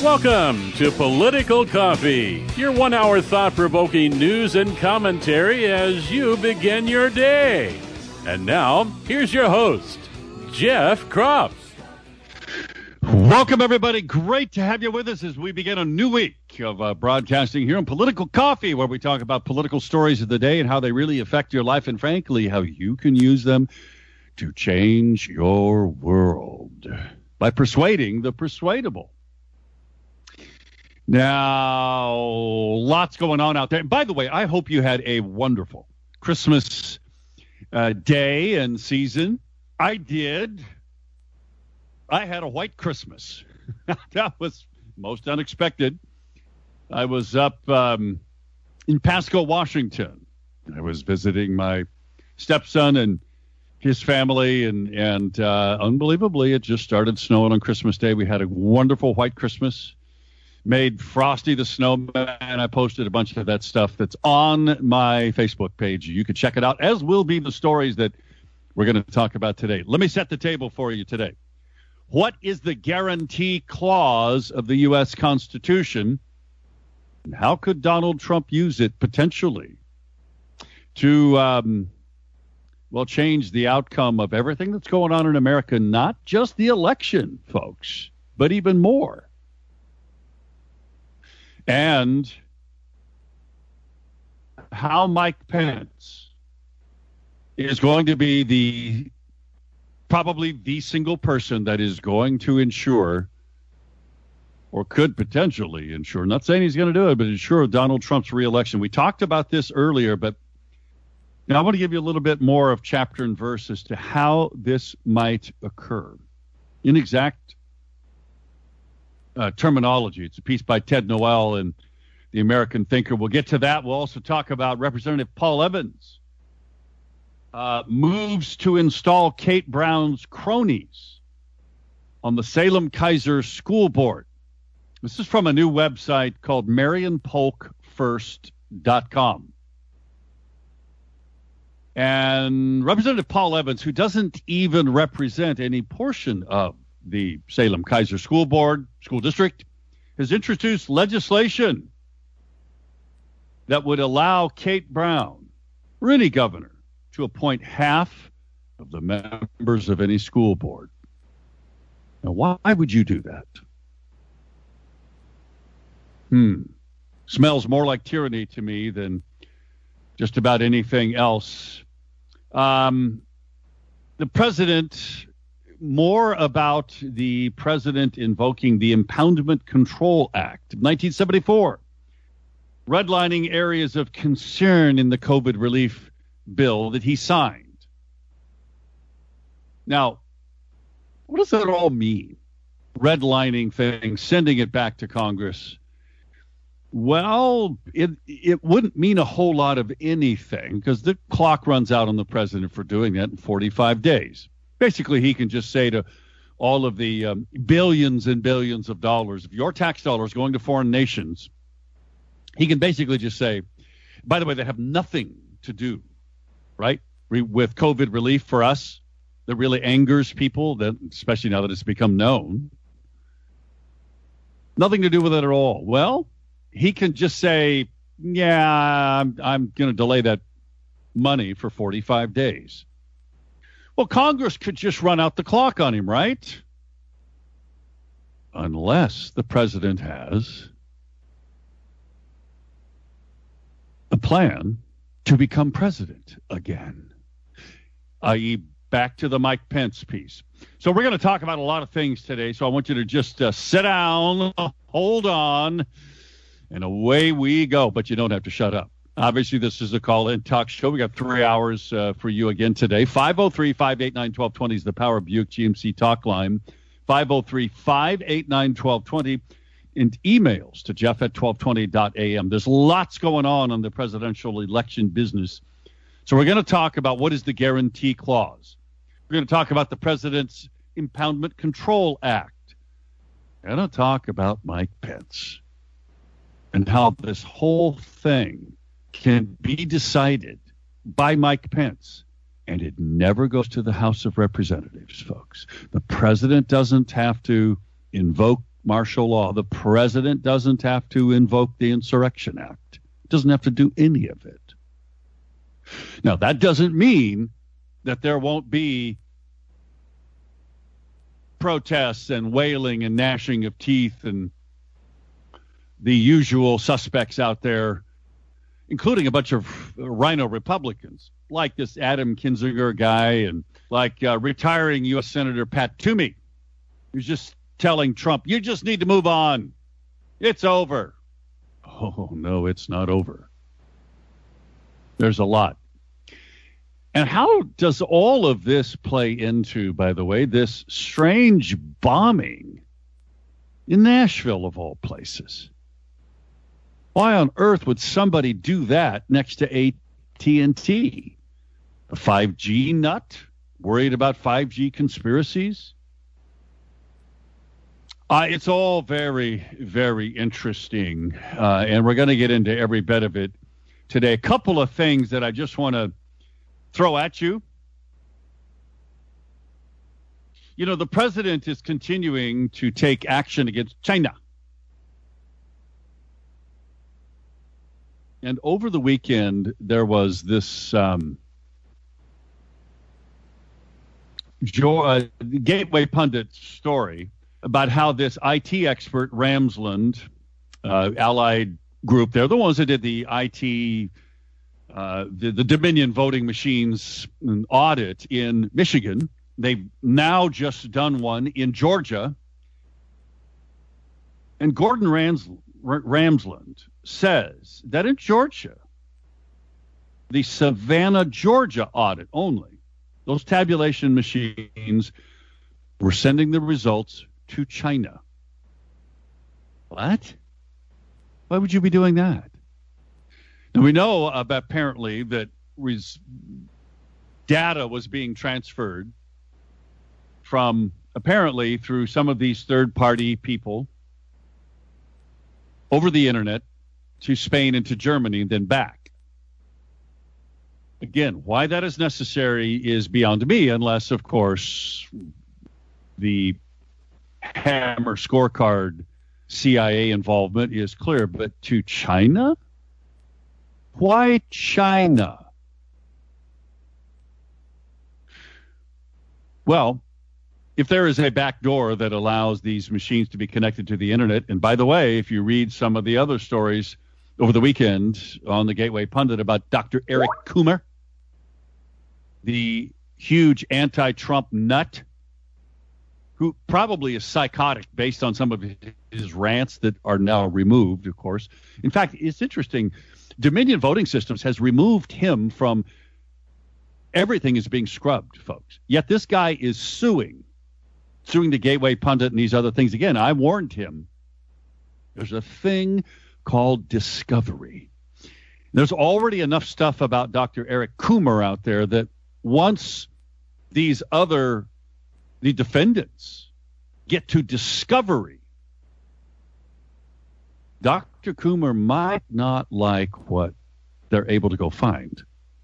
Welcome to Political Coffee, your 1 hour thought-provoking news and commentary as you begin your day. And now, here's your host, Jeff Kropf. Welcome, everybody. Great to have you with us as we begin a new week of broadcasting here on Political Coffee, where we talk about political stories of the day and how they really affect your life and, frankly, how you can use them to change your world by persuading the persuadable. Now, lots going on out there. By the way, I hope you had a wonderful Christmas day and season. I did. I had a white Christmas. That was most unexpected. I was up in Pasco, Washington. I was visiting my stepson and his family, and unbelievably, it just started snowing on Christmas Day. We had a wonderful white Christmas. Made Frosty the Snowman. I posted a bunch of that stuff that's on my Facebook page. You can check it out, as will be the stories that we're going to talk about today. Let me set the table for you today. What is the guarantee clause of the U.S. Constitution? And how could Donald Trump use it potentially to, change the outcome of everything that's going on in America? Not just the election, folks, but even more. And how Mike Pence is going to be probably the single person that is going to ensure, or could potentially ensure, not saying he's going to do it, but ensure Donald Trump's reelection. We talked about this earlier, but now I want to give you a little bit more of chapter and verse as to how this might occur. In exact terminology. It's a piece by Ted Noel and the American Thinker. We'll get to that. We'll also talk about Representative Paul Evans moves to install Kate Brown's cronies on the Salem-Keizer School Board. This is from a new website called MarionPolkFirst.com. And Representative Paul Evans, who doesn't even represent any portion of the Salem-Keizer School Board, School District, has introduced legislation that would allow Kate Brown, or any governor, to appoint half of the members of any school board. Now, why would you do that? Smells more like tyranny to me than just about anything else. The president... More about the president invoking the Impoundment Control Act of 1974, redlining areas of concern in the COVID relief bill that he signed. Now, what does that all mean? Redlining things, sending it back to Congress. Well, it wouldn't mean a whole lot of anything because the clock runs out on the president for doing that in 45 days. Basically, he can just say to all of the billions and billions of dollars of your tax dollars going to foreign nations, he can basically just say, by the way, they have nothing to do, right, with COVID relief for us. That really angers people, that especially now that it's become known. Nothing to do with it at all. Well, he can just say, yeah, I'm going to delay that money for 45 days. Well, Congress could just run out the clock on him, right? Unless the president has a plan to become president again, i.e. back to the Mike Pence piece. So we're going to talk about a lot of things today, so I want you to just sit down, hold on, and away we go. But you don't have to shut up. Obviously, this is a call-in talk show. We got 3 hours for you again today. 503-589-1220 is the Power Buick GMC talk line. 503-589-1220. And emails to jeff@1220.am. There's lots going on the presidential election business. So we're going to talk about what is the guarantee clause. We're going to talk about the President's Impoundment Control Act. We're going to talk about Mike Pence and how this whole thing can be decided by Mike Pence, and it never goes to the House of Representatives, folks. The president doesn't have to invoke martial law. The president doesn't have to invoke the Insurrection Act. Doesn't have to do any of it. Now, that doesn't mean that there won't be protests and wailing and gnashing of teeth and the usual suspects out there, including a bunch of rhino Republicans, like this Adam Kinzinger guy and like retiring U.S. Senator Pat Toomey, who's just telling Trump, you just need to move on. It's over. Oh, no, it's not over. There's a lot. And how does all of this play into, by the way, this strange bombing in Nashville, of all places? Why on earth would somebody do that next to AT&T? A 5G nut? Worried about 5G conspiracies? It's all very, very interesting, and we're going to get into every bit of it today. A couple of things that I just want to throw at you. You know, the president is continuing to take action against China. And over the weekend, there was this Gateway Pundit story about how this IT expert, Ramsland, allied group, they're the ones that did the IT, the Dominion voting machines audit in Michigan. They've now just done one in Georgia. And Gordon Ramsland says that in Georgia, the Savannah, Georgia audit only, those tabulation machines were sending the results to China. What? Why would you be doing that? Now, we know apparently that data was being transferred from, apparently through some of these third-party people over the internet to Spain and to Germany and then back. Again, why that is necessary is beyond me, unless, of course, the Hammer scorecard CIA involvement is clear. But to China? Why China? Well, if there is a back door that allows these machines to be connected to the internet, and by the way, if you read some of the other stories over the weekend on the Gateway Pundit about Dr. Eric Coomer, the huge anti-Trump nut, who probably is psychotic based on some of his rants that are now removed, of course. In fact, it's interesting. Dominion Voting Systems has removed him from everything is being scrubbed, folks. Yet this guy is suing the Gateway Pundit and these other things. Again, I warned him. There's a thing called discovery. There's already enough stuff about Dr. Eric Coomer out there that once the defendants get to discovery, Dr. Coomer might not like what they're able to go find,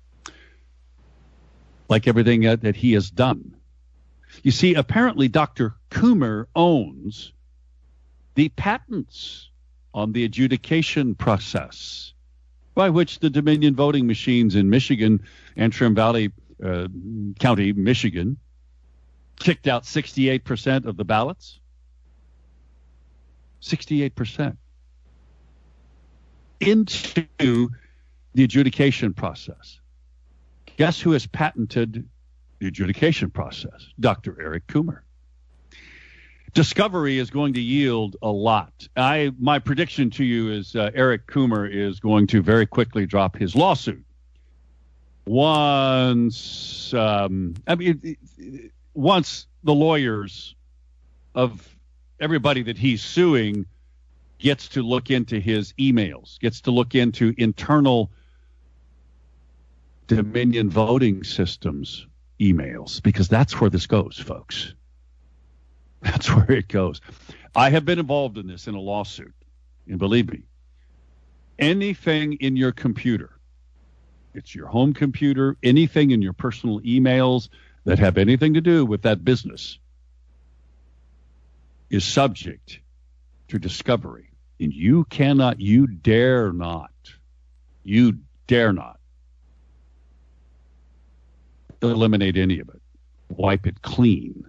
like everything that he has done. You see, apparently Dr. Coomer owns the patents on the adjudication process by which the Dominion voting machines in Michigan, Antrim Valley County, Michigan, kicked out 68% of the ballots. 68% into the adjudication process. Guess who has patented the adjudication process? Dr. Eric Coomer. Discovery is going to yield a lot. My prediction to you is Eric Coomer is going to very quickly drop his lawsuit. Once the lawyers of everybody that he's suing gets to look into his emails, gets to look into internal Dominion voting systems emails, because that's where this goes, folks. That's where it goes. I have been involved in this in a lawsuit, and believe me, anything in your computer, it's your home computer, anything in your personal emails that have anything to do with that business is subject through discovery. And you dare not eliminate any of it. Wipe it clean.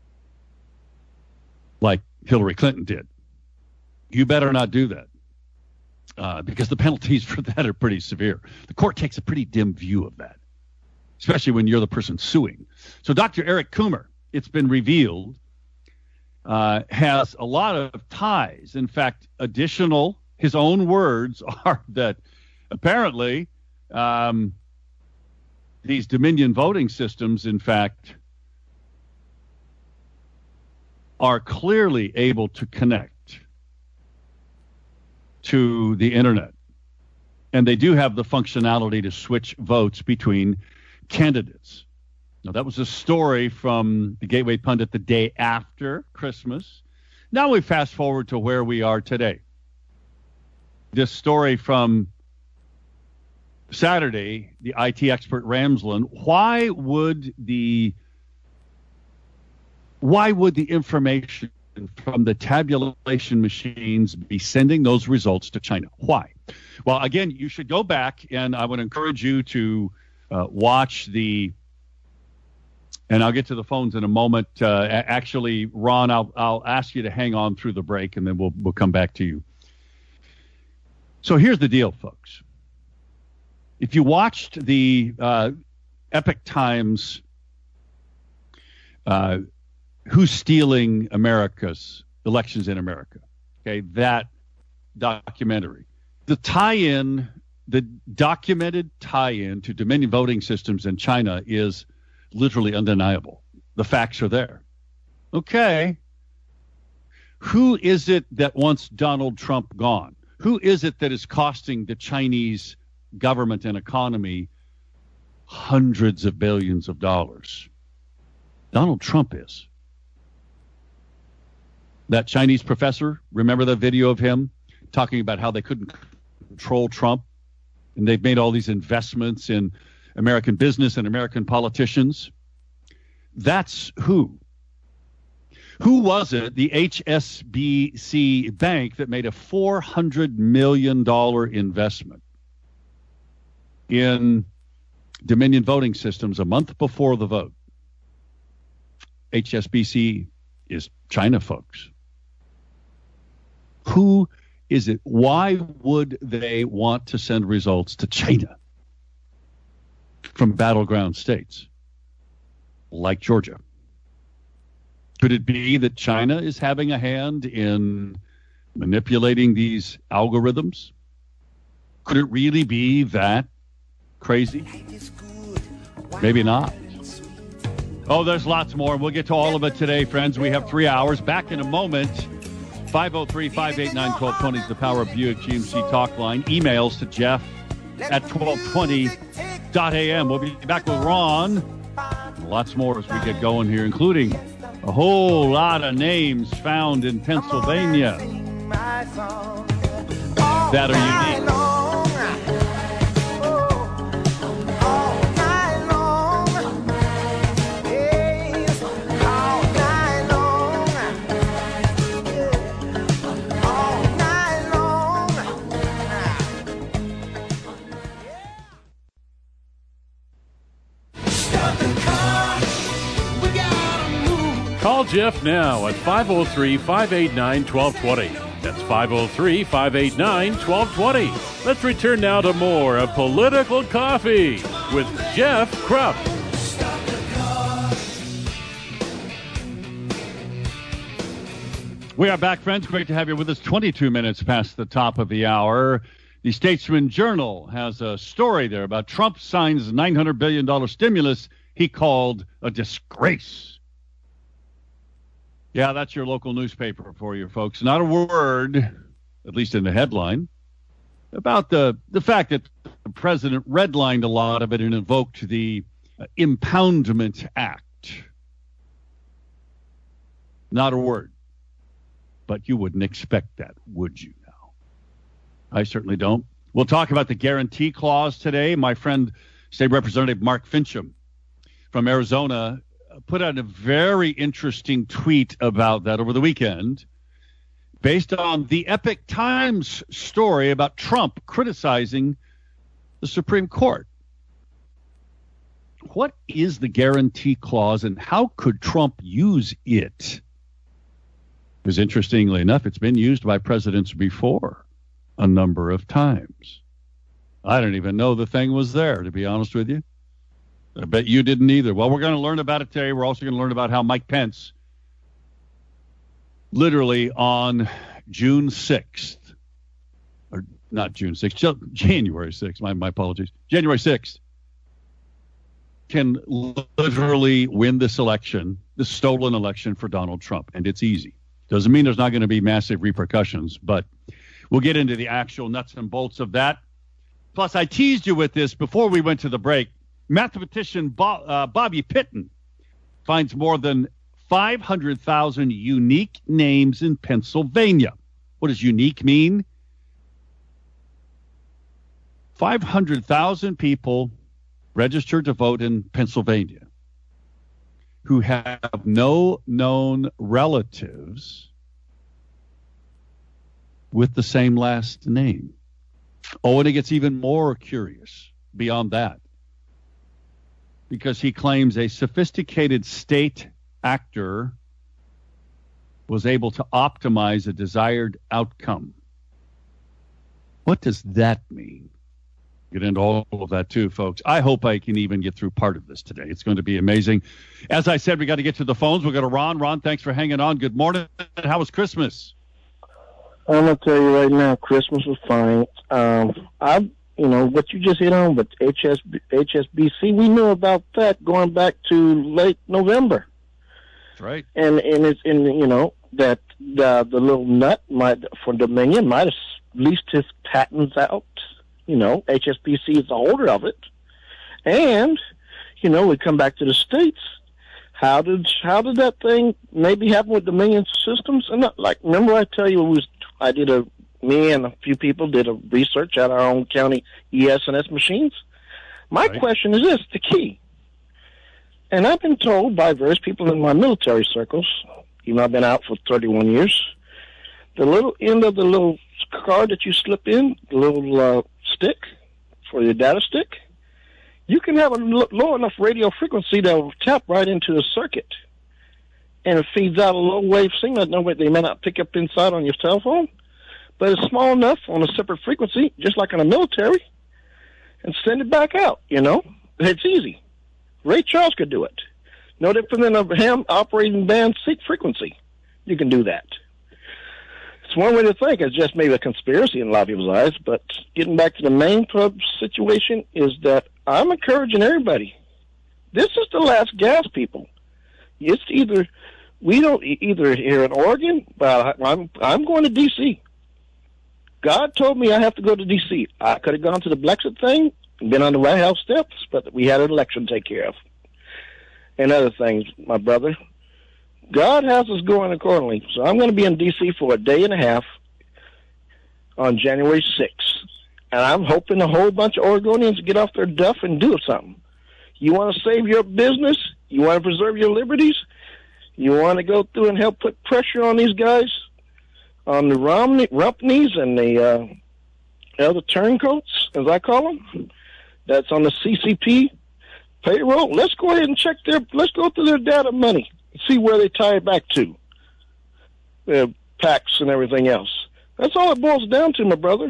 Like Hillary Clinton did. You better not do that. Because the penalties for that are pretty severe. The court takes a pretty dim view of that, especially when you're the person suing. So Dr. Eric Coomer, it's been revealed, has a lot of ties. In fact, his own words are that apparently these Dominion voting systems, in fact, are clearly able to connect to the internet. And they do have the functionality to switch votes between candidates. Now, that was a story from the Gateway Pundit the day after Christmas. Now we fast forward to where we are today. This story from Saturday, the IT expert Ramsland, why would the information from the tabulation machines be sending those results to China? Why? Well, again, you should go back, and I would encourage you to watch and I'll get to the phones in a moment. Actually, Ron, I'll ask you to hang on through the break, and then we'll come back to you. So here's the deal, folks. If you watched the Epoch Times Who's Stealing America's Elections in America, okay, that documentary, the documented tie-in to Dominion voting systems in China is literally undeniable. The facts are there. Okay. Who is it that wants Donald Trump gone? Who is it that is costing the Chinese government and economy hundreds of billions of dollars? Donald Trump is. That Chinese professor, remember the video of him talking about how they couldn't control Trump? And they've made all these investments in American business and American politicians. That's who. Who was it, the HSBC Bank, that made a $400 million investment in Dominion voting systems a month before the vote? HSBC is China, folks. Who is it? Why would they want to send results to China from battleground states like Georgia? Could it be that China is having a hand in manipulating these algorithms? Could it really be that crazy? Maybe not. Oh, there's lots more. We'll get to all of it today, friends. We have 3 hours. Back in a moment. 503-589-1220 is the Power of Buick GMC talk line. Emails to Jeff at 1220.am. We'll be back with Ron. Lots more as we get going here, including a whole lot of names found in Pennsylvania that are unique. Call Jeff now at 503-589-1220. That's 503-589-1220. Let's return now to more of Political Coffee with Jeff Krupp. We are back, friends. Great to have you with us. 22 minutes past the top of the hour. The Statesman Journal has a story there about Trump signs $900 billion stimulus he called a disgrace. Yeah, that's your local newspaper for you, folks. Not a word, at least in the headline, about the fact that the president redlined a lot of it and invoked the Impoundment Act. Not a word. But you wouldn't expect that, would you now? I certainly don't. We'll talk about the guarantee clause today. My friend, State Representative Mark Fincham from Arizona, put out a very interesting tweet about that over the weekend. based on the Epoch Times story about Trump criticizing the Supreme Court. What is the guarantee clause, and how could Trump use it? Because interestingly enough, it's been used by presidents before a number of times. I don't even know the thing was there, to be honest with you. I bet you didn't either. Well, we're going to learn about it today. We're also going to learn about how Mike Pence, literally on June 6th, or not June 6th, January 6th, my apologies, January 6th, can literally win this election, this stolen election for Donald Trump. And it's easy. Doesn't mean there's not going to be massive repercussions, but we'll get into the actual nuts and bolts of that. Plus, I teased you with this before we went to the break. Mathematician Bobby Pitton finds more than 500,000 unique names in Pennsylvania. What does unique mean? 500,000 people registered to vote in Pennsylvania who have no known relatives with the same last name. Oh, and it gets even more curious beyond that, because he claims a sophisticated state actor was able to optimize a desired outcome. What does that mean? Get into all of that too, folks. I hope I can even get through part of this today. It's going to be amazing. As I said, we got to get to the phones. We'll go to Ron. Ron, thanks for hanging on. Good morning. How was Christmas? I'm going to tell you right now, Christmas was fine. What you just hit on, but HSBC, we knew about that going back to late November. That's right. And that the little nut for Dominion might have leased his patents out. HSBC is the holder of it. And, we come back to the States. How did that thing maybe happen with Dominion Systems? And remember I tell you me and a few people did a research at our own county ES&S machines. My question is this, the key. And I've been told by various people in my military circles, even though I've been out for 31 years, the little end of the little card that you slip in, the little stick for your data stick, you can have a low enough radio frequency that will tap right into the circuit. And it feeds out a low-wave signal that they may not pick up inside on your cell phone, but it's small enough on a separate frequency, just like in the military, and send it back out, It's easy. Ray Charles could do it. No different than a ham operating band seek frequency. You can do that. It's one way to think. It's just maybe a conspiracy in a lot of people's eyes, but getting back to the main situation is that I'm encouraging everybody. This is the last gas, people. It's either here in Oregon, but I'm going to D.C. God told me I have to go to D.C. I could have gone to the Brexit thing and been on the White House steps, but we had an election to take care of. And other things, my brother. God has us going accordingly. So I'm going to be in D.C. for a day and a half on January 6th. And I'm hoping a whole bunch of Oregonians get off their duff and do something. You want to save your business? You want to preserve your liberties? You want to go through and help put pressure on these guys, on the Rumpneys and the other turncoats, as I call them, that's on the CCP payroll? Let's go ahead and let's go through their data money and see where they tie it back to, their PACs and everything else. That's all it boils down to, my brother.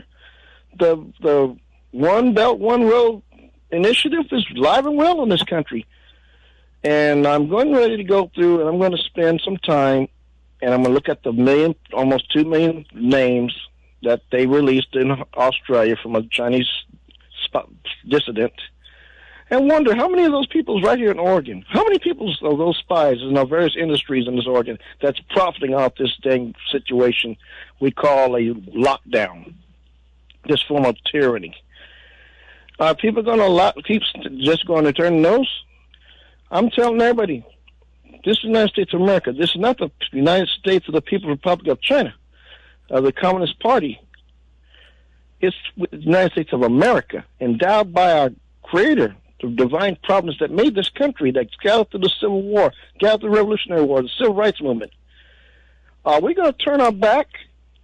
The One Belt, One Road initiative is live and well in this country. And I'm ready to go through, and I'm going to spend some time, and I'm going to look at the almost 2 million names that they released in Australia from a Chinese dissident, and wonder how many of those people is right here in Oregon. How many people of those spies in our various industries in this Oregon that's profiting off this dang situation we call a lockdown, this form of tyranny? Are people going to keep just going to turn the nose? I'm telling everybody, this is the United States of America. This is not the United States of the People's Republic of China, of the Communist Party. It's the United States of America, endowed by our Creator, the divine providence that made this country, that got us through the Civil War, got through the Revolutionary War, the Civil Rights Movement. Are we going to turn our back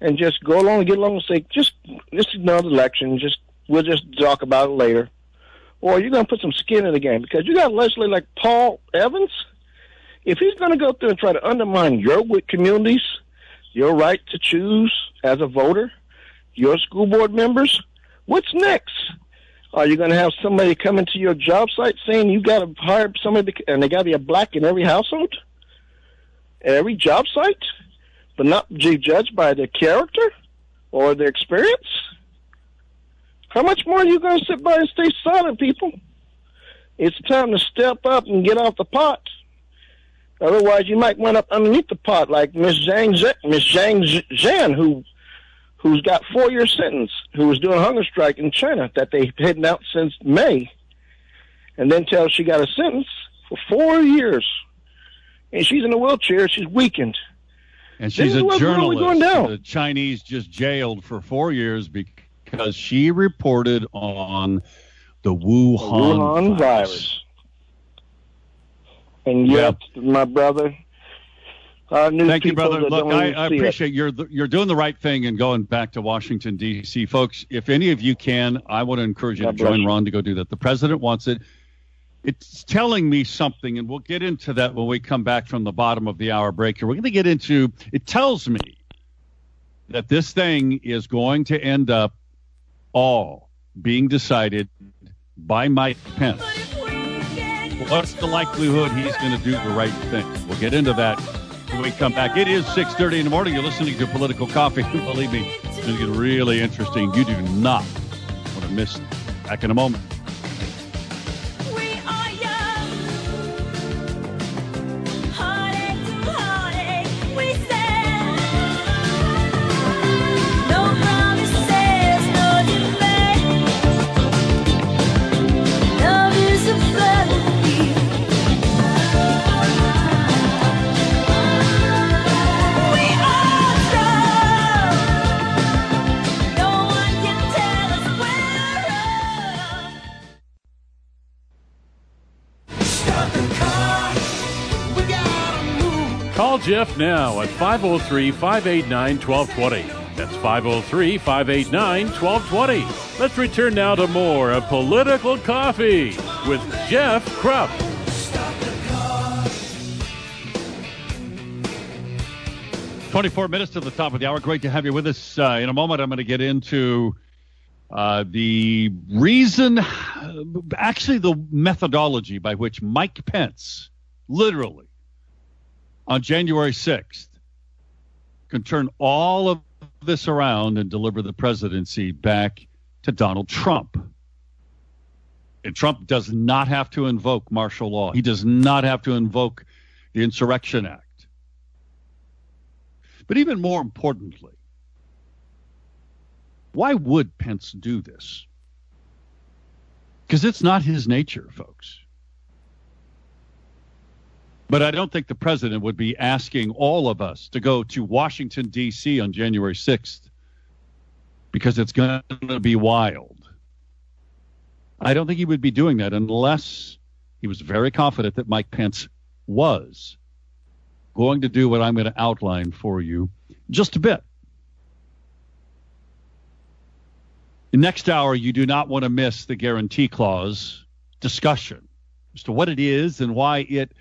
and just go along and get along and say, just another election. We'll just talk about it later. Or you're going to put some skin in the game, because you got a legislator like Paul Evans. If he's going to go through and try to undermine your communities, your right to choose as a voter, your school board members, what's next? Are you going to have somebody come into your job site saying you got to hire somebody, and they got to be a black in every household, every job site, but not be judged by their character or their experience? How much more are you going to sit by and stay silent, people? It's time to step up and get off the pot. Otherwise, you might wind up underneath the pot like Miss Zhang Zhan, who's got 4-year sentence, who was doing a hunger strike in China that they hidden out since May, and then tell she got a sentence for 4 years, and she's in a wheelchair. She's weakened. And she's a journalist. The Chinese just jailed for 4 years because she reported on the Wuhan virus. And yet, my brother, thank you, brother. Look, I appreciate you're doing the right thing and going back to Washington, D.C. Folks, if any of you can, I want to encourage you to join Ron to go do that. The president wants it. It's telling me something, and we'll get into that when we come back from the bottom of the hour break here. We're going to get into, it tells me that this thing is going to end up all being decided by Mike Pence. What's the likelihood he's going to do the right thing? We'll get into that when we come back. It is 6:30 in the morning. You're listening to Political Coffee. Believe me, it's going to get really interesting. You do not want to miss it. Back in a moment. Call Jeff now at 503-589-1220. That's 503-589-1220. Let's return now to more of Political Coffee with Jeff Krupp. "24 minutes to the top of the hour. Great to have you with us. In a moment, I'm going to get into the reason, actually the methodology by which Mike Pence, literally, on January 6th, can turn all of this around and deliver the presidency back to Donald Trump. And Trump does not have to invoke martial law. He does not have to invoke the Insurrection Act. But even more importantly, why would Pence do this? Because it's not his nature, folks. But I don't think the president would be asking all of us to go to Washington, D.C. on January 6th because it's going to be wild. I don't think he would be doing that unless he was very confident that Mike Pence was going to do what I'm going to outline for you just a bit. The next hour, you do not want to miss the guarantee clause discussion as to what it is and why it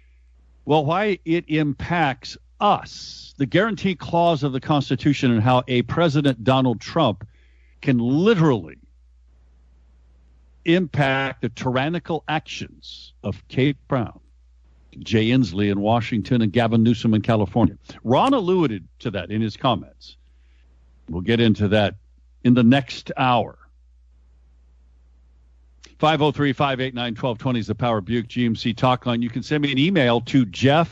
impacts us. The guarantee clause of the Constitution and how a President Donald Trump can literally impact the tyrannical actions of Kate Brown, Jay Inslee in Washington, and Gavin Newsom in California. Ron alluded to that in his comments. We'll get into that in the next hour. 503-589-1220 is the Power Buick GMC talk line. You can send me an email to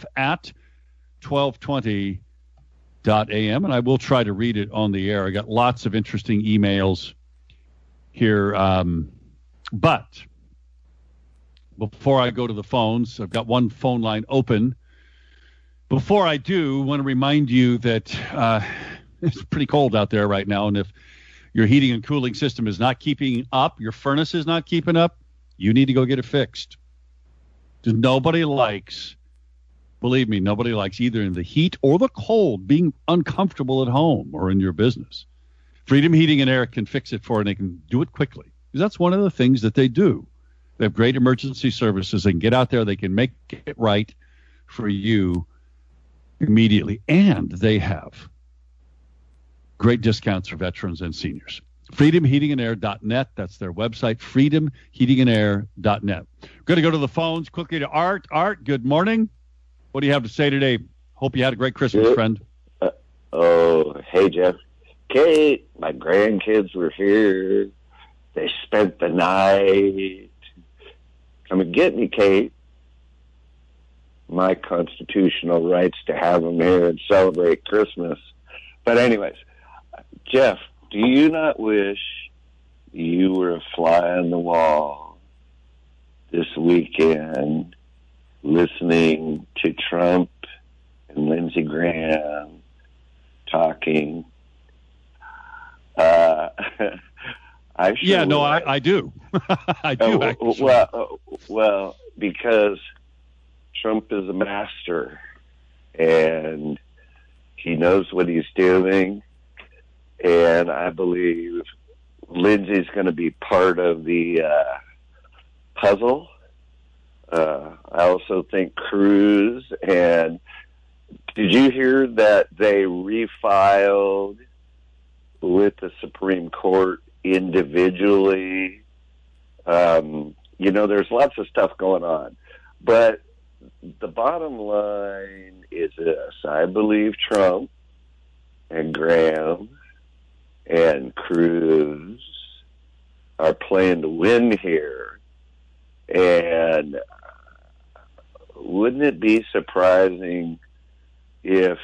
jeff@1220.am, and I will try to read it on the air. I got lots of interesting emails here. But before I go to the phones, I've got one phone line open. Before I do, I want to remind you that it's pretty cold out there right now, and if your heating and cooling system is not keeping up, your furnace is not keeping up, you need to go get it fixed. Nobody likes Believe me, nobody likes either in the heat or the cold being uncomfortable at home or in your business. Freedom Heating and Air can fix it for you, and they can do it quickly. Because that's one of the things that they do. They have great emergency services. They can get out there. They can make it right for you immediately. And they have great discounts for veterans and seniors. FreedomHeatingandAir.net. That's their website, FreedomHeatingandAir.net. We're going to go to the phones quickly to Art. Art, good morning. What do you have to say today? Hope you had a great Christmas, friend. Hey, Jeff. Kate, my grandkids were here. They spent the night. Come and get me, Kate. My constitutional rights to have them here and celebrate Christmas. But anyways, Jeff, do you not wish you were a fly on the wall this weekend listening to Trump and Lindsey Graham talking? I do. I do. Well, because Trump is a master and he knows what he's doing, and I believe Lindsey's going to be part of the puzzle. I also think Cruz, and did you hear that they refiled with the Supreme Court individually? There's lots of stuff going on, but the bottom line is this: I believe Trump and Graham and Cruz are playing to win here. And wouldn't it be surprising if,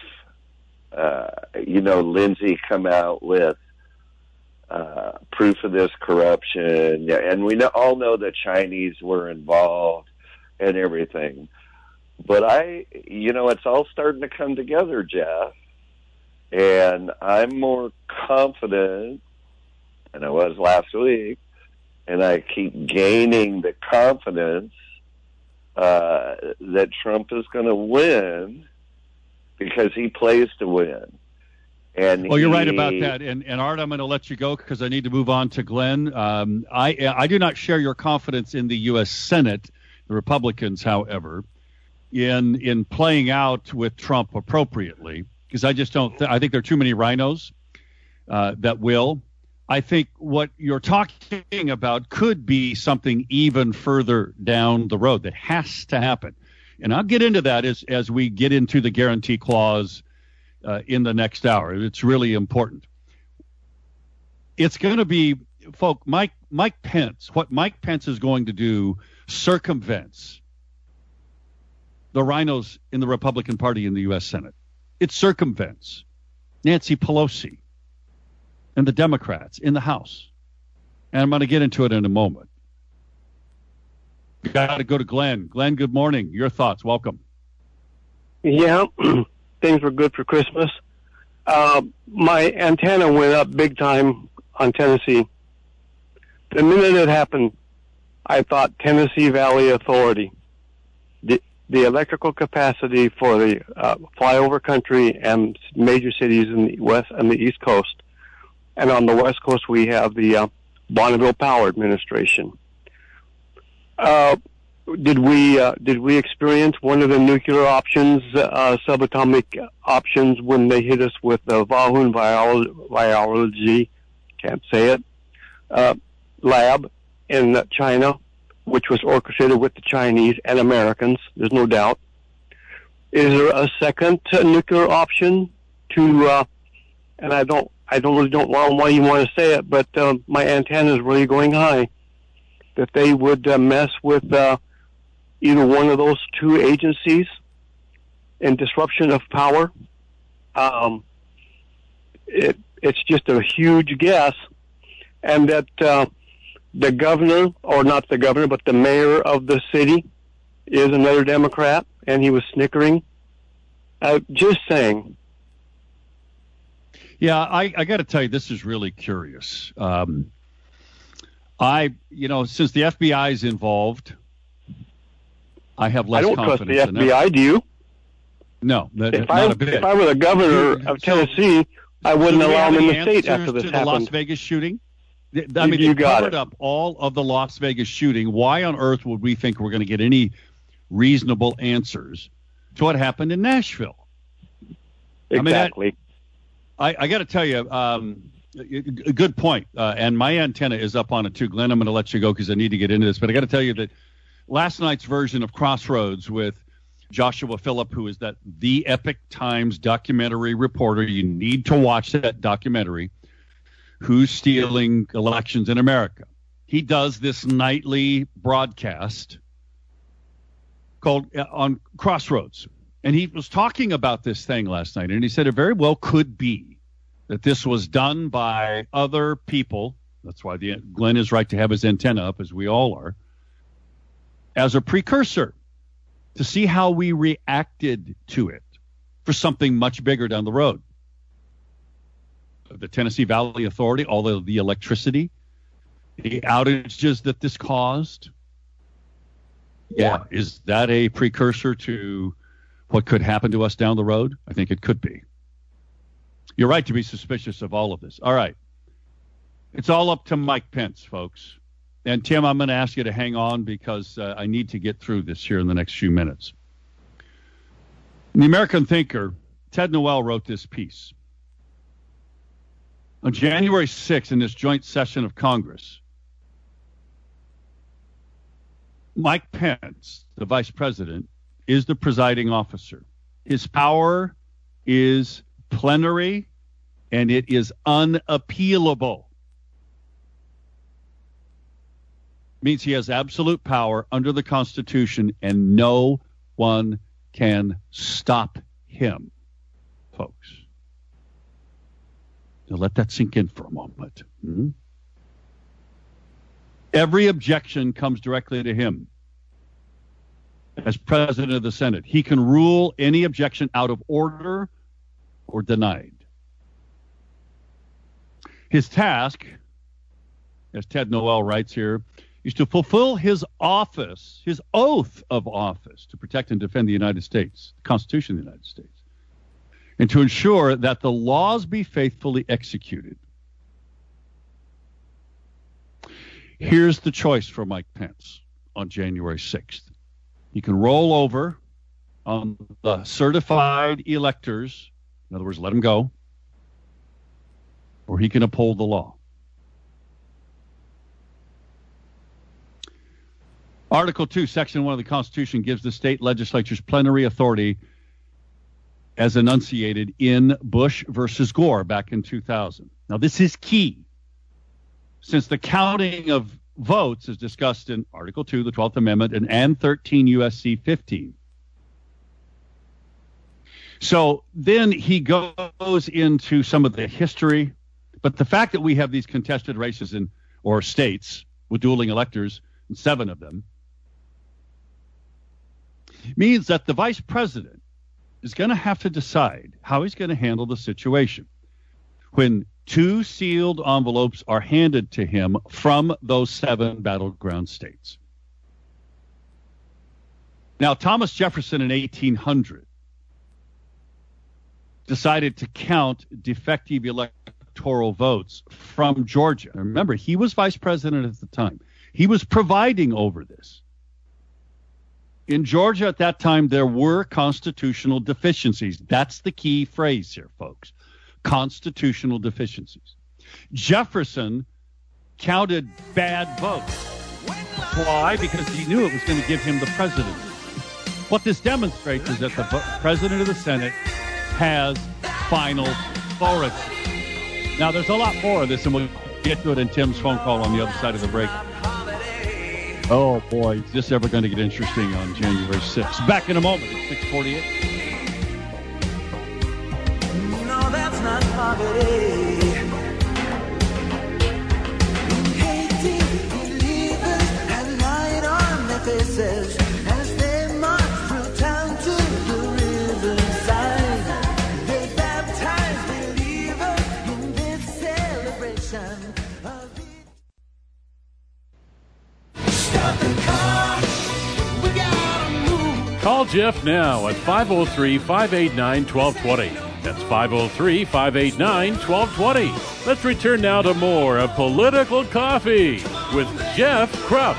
Lindsey come out with proof of this corruption? And we all know the Chinese were involved and everything. But it's all starting to come together, Jeff. And I'm more confident than I was last week. And I keep gaining the confidence that Trump is going to win because he plays to win. And you're right about that. And Art, I'm going to let you go because I need to move on to Glenn. I do not share your confidence in the U.S. Senate, the Republicans, however, in playing out with Trump appropriately, because I just don't. I think there are too many rhinos that will. I think what you're talking about could be something even further down the road that has to happen. And I'll get into that as we get into the guarantee clause in the next hour. It's really important. It's going to be, Mike Pence. What Mike Pence is going to do circumvents the rhinos in the Republican Party in the U.S. Senate. It circumvents Nancy Pelosi and the Democrats in the House. And I'm going to get into it in a moment. Got to go to Glenn. Glenn, good morning. Your thoughts. Welcome. Yeah, things were good for Christmas. My antenna went up big time on Tennessee. The minute it happened, I thought Tennessee Valley Authority, the electrical capacity for the flyover country and major cities in the west and the east coast. And on the west coast, we have the Bonneville Power Administration. Did we experience one of the nuclear options, subatomic options, when they hit us with the Vahun Virology, can't say it, lab in China, which was orchestrated with the Chinese and Americans? There's no doubt. Is there a second nuclear option to? And I really don't why you want to say it, but my antenna is really going high. That they would mess with either one of those two agencies in disruption of power. It's just a huge guess, and that the governor, or not the governor, but the mayor of the city is another Democrat, and he was snickering. Just saying. Yeah, I got to tell you, this is really curious. Since the FBI is involved, I have less confidence. I don't trust the FBI. Do you? No, not If a bit. I were the governor of Tennessee, I wouldn't allow him in the state after this to happened. The Las Vegas shooting? I mean, you they got covered up all of the Las Vegas shooting. Why on earth would we think we're going to get any reasonable answers to what happened in Nashville? Exactly. I got to tell you, a good point. And my antenna is up on it too. Glenn, I'm going to let you go because I need to get into this. But I got to tell you that last night's version of Crossroads with Joshua Phillip, who is the Epic Times documentary reporter. You need to watch that documentary. Who's Stealing Elections in America? He does this nightly broadcast called on Crossroads. And he was talking about this thing last night, and he said it very well could be that this was done by other people. That's why Glenn is right to have his antenna up, as we all are, as a precursor to see how we reacted to it for something much bigger down the road. The Tennessee Valley Authority, all the electricity, the outages that this caused. Yeah, is that a precursor to what could happen to us down the road? I think it could be. You're right to be suspicious of all of this. All right. It's all up to Mike Pence, folks. And, Tim, I'm going to ask you to hang on because I need to get through this here in the next few minutes. The American thinker, Ted Noel, wrote this piece. On January 6th, in this joint session of Congress, Mike Pence, the vice president, is the presiding officer. His power is plenary, and it is unappealable. Means he has absolute power under the Constitution, and no one can stop him, folks. Now let that sink in for a moment. Every objection comes directly to him. As president of the Senate, he can rule any objection out of order or denied. His task, as Ted Noel writes here, is to fulfill his office, his oath of office, to protect and defend the United States, the Constitution of the United States, and to ensure that the laws be faithfully executed. Here's the choice for Mike Pence on January 6th. He can roll over on the certified electors, in other words, let them go, or he can uphold the law. Article 2, Section 1 of the Constitution gives the state legislatures plenary authority as enunciated in Bush versus Gore back in 2000. Now, this is key, since the counting of votes is discussed in Article 2, the 12th Amendment, and 13 U.S.C. 15. So then he goes into some of the history, but the fact that we have these contested races or states with dueling electors, 7 of them, means that the vice president is going to have to decide how he's going to handle the situation when 2 sealed envelopes are handed to him from those 7 battleground states. Now, Thomas Jefferson in 1800 decided to count defective electoral votes from Georgia. Remember, he was vice president at the time. He was presiding over this. In Georgia at that time, there were constitutional deficiencies. That's the key phrase here, folks. Constitutional deficiencies. Jefferson counted bad votes. Why? Because he knew it was going to give him the presidency. What this demonstrates is that the president of the Senate has final authority. Now, there's a lot more of this, and we'll get to it in Tim's phone call on the other side of the break. Oh, boy, is this ever going to get interesting on January 6th? Back in a moment at 6:48. No, that's not poverty. Hating believers have light on their faces as they march through town to the riverside. They baptize believers in this celebration of it. Call Jeff now at 503-589-1220. That's 503-589-1220. Let's return now to more of Political Coffee with Jeff Krupp.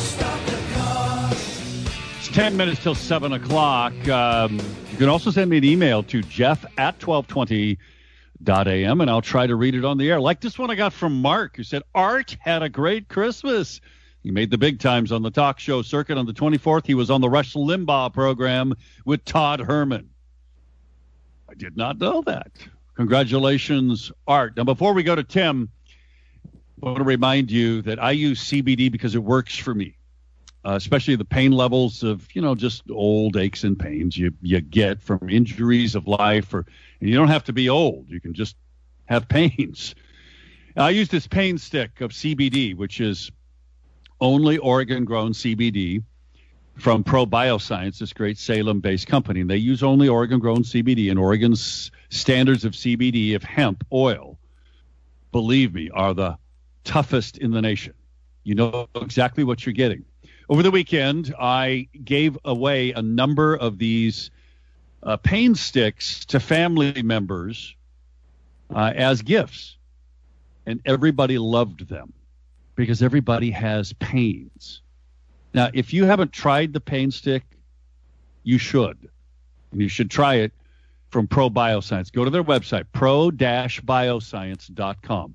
It's 10 minutes till 7 o'clock. You can also send me an email to jeff@1220.am, and I'll try to read it on the air. Like this one I got from Mark, who said, Art had a great Christmas. He made the big times on the talk show circuit. On the 24th, he was on the Rush Limbaugh program with Todd Herman. I did not know that. Congratulations, Art. Now, before we go to Tim, I want to remind you that I use CBD because it works for me, especially the pain levels of, just old aches and pains you get from injuries of life. And you don't have to be old. You can just have pains. I use this pain stick of CBD, which is only Oregon-grown CBD from Pro Bioscience, this great Salem-based company. And they use only Oregon-grown CBD, and Oregon's standards of CBD, of hemp oil, believe me, are the toughest in the nation. You know exactly what you're getting. Over the weekend, I gave away a number of these pain sticks to family members as gifts, and everybody loved them, because everybody has pains. Now, if you haven't tried the pain stick, you should. And you should try it from Pro Bioscience. Go to their website, pro-bioscience.com.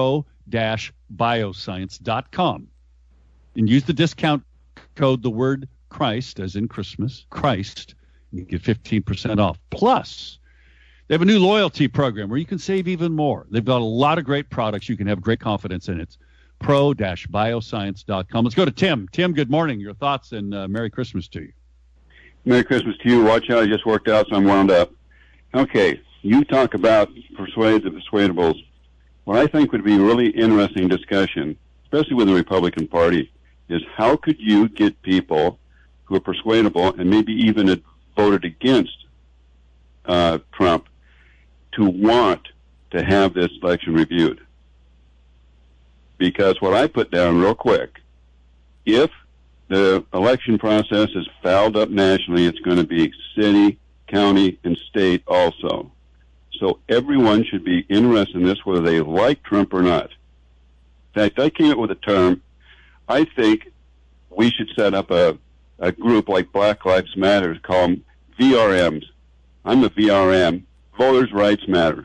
pro-bioscience.com. And use the discount code, the word Christ, as in Christmas, Christ, and you get 15% off. Plus, they have a new loyalty program where you can save even more. They've got a lot of great products. You can have great confidence in it. pro-bioscience.com. Let's go to Tim. Tim, good morning. Your thoughts, and Merry Christmas to you. Merry Christmas to you. Watch out, I just worked out, so I'm wound up. Okay, you talk about persuade the persuadables. What I think would be a really interesting discussion, especially with the Republican Party, is how could you get people who are persuadable and maybe even had voted against Trump to want to have this election reviewed? Because what I put down real quick, if the election process is fouled up nationally, it's going to be city, county, and state also. So everyone should be interested in this, whether they like Trump or not. In fact, I came up with a term. I think we should set up a group like Black Lives Matter, call them VRMs. I'm a VRM, Voters' Rights Matter.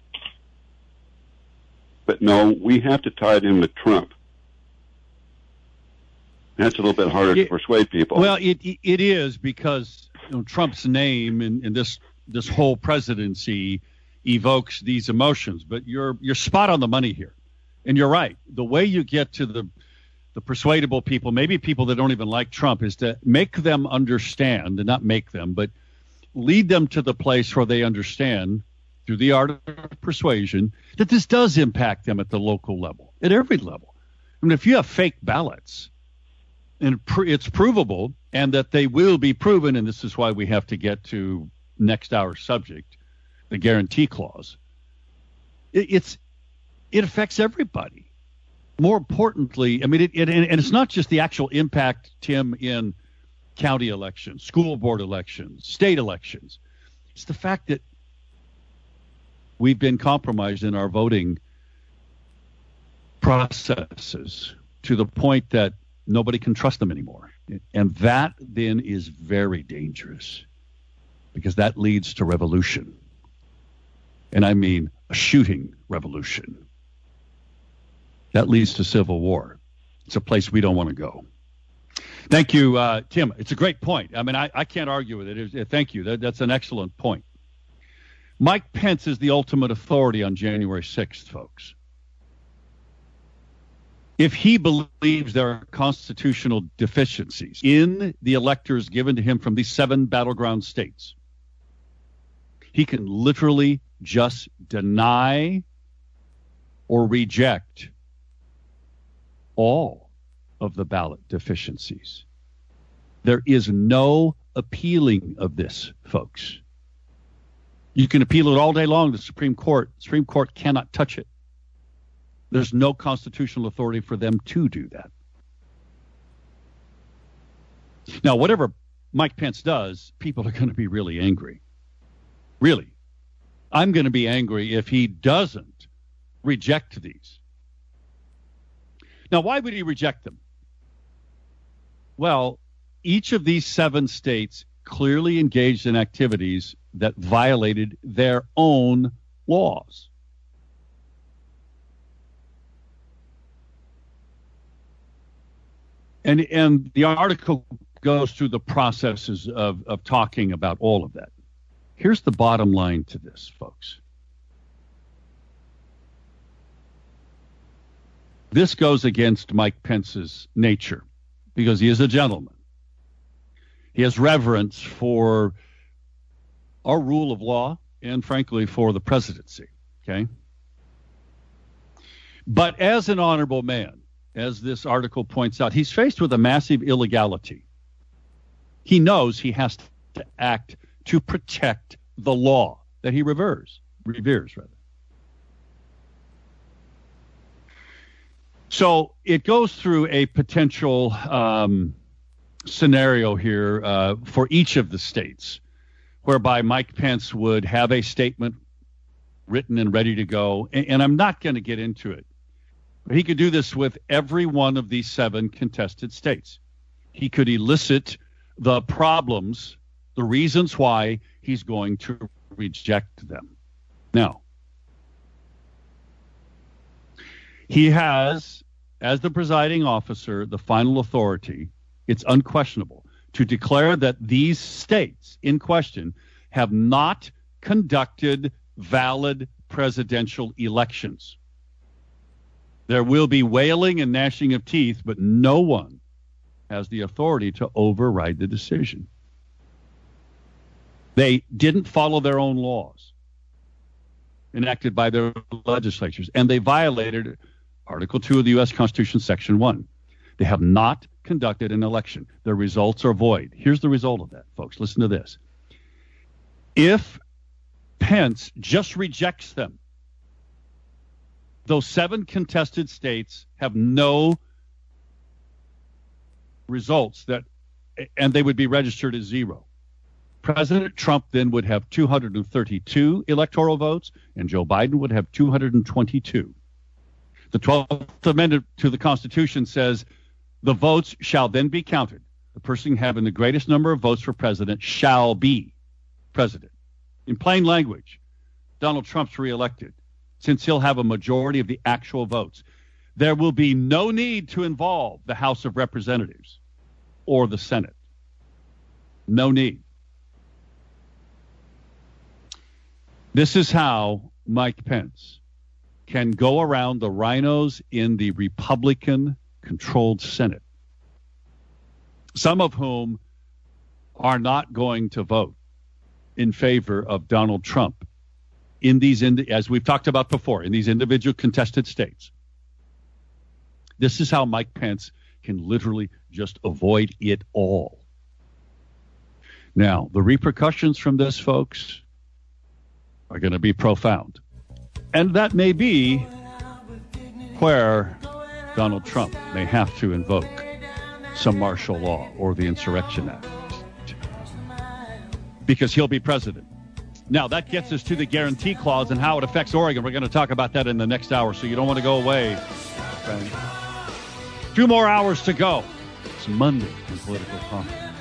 But no, we have to tie it in with Trump. That's a little bit harder to persuade people. Well, it is, because Trump's name in this whole presidency evokes these emotions. But you're spot on the money here, and you're right. The way you get to the persuadable people, maybe people that don't even like Trump, is to make them understand, and not make them, but lead them to the place where they understand, through the art of persuasion, that this does impact them at the local level, at every level. I mean, if you have fake ballots, and it's provable, and that they will be proven, and this is why we have to get to next hour's subject, the guarantee clause, it affects everybody. More importantly, I mean, and it's not just the actual impact, Tim, in county elections, school board elections, state elections. It's the fact that we've been compromised in our voting processes to the point that nobody can trust them anymore. And that then is very dangerous, because that leads to revolution. And I mean a shooting revolution. That leads to civil war. It's a place we don't want to go. Thank you, Tim. It's a great point. I mean, I can't argue with it. Thank you. That's an excellent point. Mike Pence is the ultimate authority on January 6th, folks. If he believes there are constitutional deficiencies in the electors given to him from these 7 battleground states, he can literally just deny or reject all of the ballot deficiencies. There is no appealing of this, folks. You can appeal it all day long to the Supreme Court. The Supreme Court cannot touch it. There's no constitutional authority for them to do that. Now, whatever Mike Pence does, people are going to be really angry. Really. I'm going to be angry if he doesn't reject these. Now, why would he reject them? Well, each of these 7 states clearly engaged in activities that violated their own laws. And the article goes through the processes of talking about all of that. Here's the bottom line to this, folks. This goes against Mike Pence's nature because he is a gentleman. He has reverence for our rule of law and, frankly, for the presidency, okay? But as an honorable man, as this article points out, he's faced with a massive illegality. He knows he has to act to protect the law that he reveres. So it goes through a potential scenario here for each of the states, whereby Mike Pence would have a statement written and ready to go. And I'm not going to get into it. But he could do this with every one of these 7 contested states. He could elicit the problems, the reasons why he's going to reject them. Now, he has, as the presiding officer, the final authority, it's unquestionable, to declare that these states in question have not conducted valid presidential elections. There will be wailing and gnashing of teeth, but no one has the authority to override the decision. They didn't follow their own laws enacted by their legislatures, and they violated Article 2 of the U.S. Constitution, Section 1. They have not conducted an election. Their results are void. Here's the result of that, folks. Listen to this. If Pence just rejects them, those 7 contested states have no results and they would be registered as 0. President Trump then would have 232 electoral votes, and Joe Biden would have 222. The 12th Amendment to the Constitution says the votes shall then be counted. The person having the greatest number of votes for president shall be president. In plain language, Donald Trump's reelected, since he'll have a majority of the actual votes. There will be no need to involve the House of Representatives or the Senate. No need. This is how Mike Pence can go around the rhinos in the Republican-controlled Senate, some of whom are not going to vote in favor of Donald Trump in these, as we've talked about before, in these individual contested states. This is how Mike Pence can literally just avoid it all. Now, the repercussions from this, folks, are going to be profound. And that may be where Donald Trump may have to invoke some martial law or the Insurrection Act, because he'll be president. Now, that gets us to the guarantee clause and how it affects Oregon. We're going to talk about that in the next hour, so you don't want to go away. Friend. 2 more hours to go. It's Monday in Political Coffee.